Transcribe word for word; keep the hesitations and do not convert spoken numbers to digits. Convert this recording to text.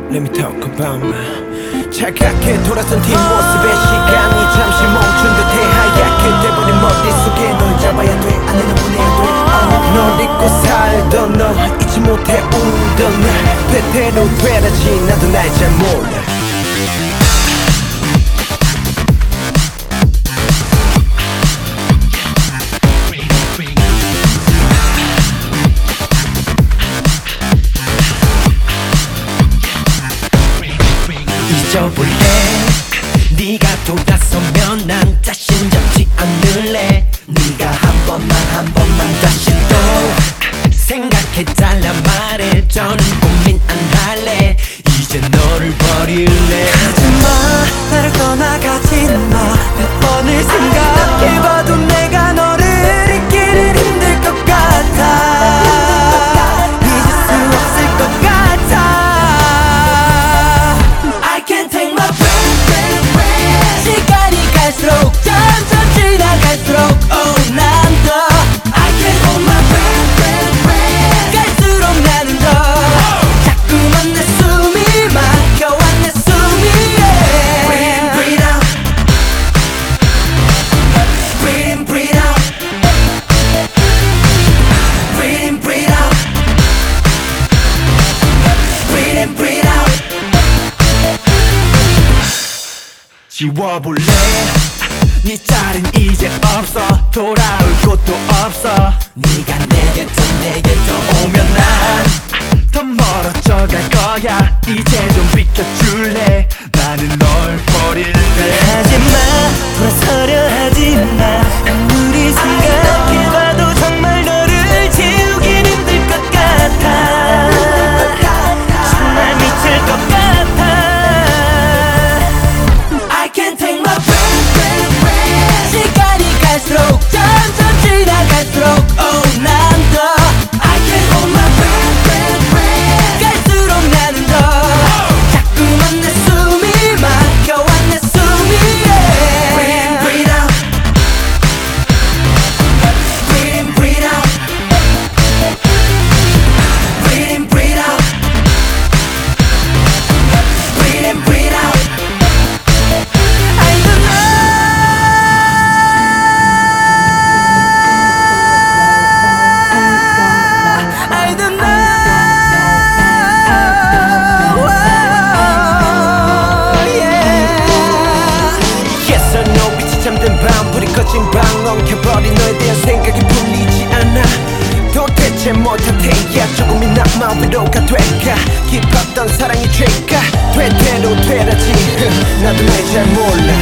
Let me talk about me. 차갑게 돌아선 뒷모습에 시간이 잠시 멈춘 듯해. 하얗게 돼버린 머릿속에 널 잡아야 돼, 안에는 보내야 돼. oh. 널 잊고 살던 너, 잊지 못해 울던 날, 때때로 되라지 나도 날 잘 몰라. 잊어볼래. 네가 돌아서면 난 자신 잡지 않을래. 네가 한 번만 한 번만 다시 또 생각해달라 말해. 저는 고민 안 할래. 이제 너를 버릴래. 하지마, 나를 떠나가지 마. 몇 번을 생각해봐도 내가 너를 잊기는 힘들 것 같아. 잊을 수 없을 것 같아. 시간이 갈수록 점점 지나갈수록 oh, 난 더 I can't hold my breath, breath, breath. 갈수록 나는 더 자꾸만 내 숨이 막혀와 내 숨이 yeah. Breathe in, breathe out. Breathe in, breathe out. Breathe in, breathe out. Breathe in, breathe out. 지워볼래. 네 짤은 이제 없어. 돌아올 곳도 없어. 네가 내게도 내게도 오면 난 더 멀어져 갈 거야. 이제 좀 비켜줄래. 나는 널 버릴래. 하지마, 돌아서려 하지마. 아무리 생각해봐도 정말 너를 지우긴 힘들 것 같아. 정말 미칠 것 같아. I can't take my breath, breath, breath. 시간이 갈수록 점점 지나갈수록 oh, 난 더 I can't hold my breath, breath, breath. 갈수록 나는 더 자꾸만 내 숨이 막혀와 내 숨이 yeah. Breathe in, breathe out. Breathe in, breathe out. Breathe in, breathe out. Breathe in, breathe out. I don't know. I don't know. Yes or no, 빛이 잠든 밤, 불이 꺼진 방, 엉켜버린 너에 대한 생각이 풀리지 않아. 도대체 못한 태야 조금이나마 위로가 될까. 깊었던 사랑이 될까. 될 대로 되라지 나도 날 잘 몰라.